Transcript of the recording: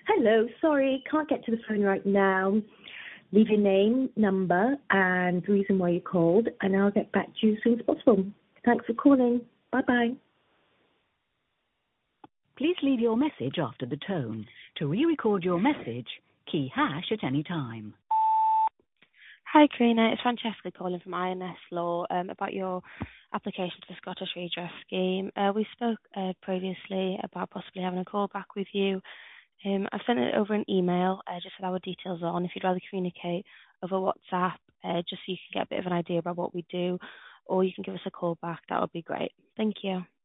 Hello, sorry, can't get to the phone right now. Leave your name, number, and the reason why you called, and I'll get back to you as soon as possible. Thanks for calling. Bye-bye. Please leave your message after the tone. To re-record your message, key hash at any time. Hi, Karina. It's Francesca calling from INS Law about your application to the Scottish Redress Scheme. We spoke previously about possibly having a call back with you. I've sent it over an email just with our details on. If you'd rather communicate over WhatsApp, just so you can get a bit of an idea about what we do, or you can give us a call back, that would be great. Thank you.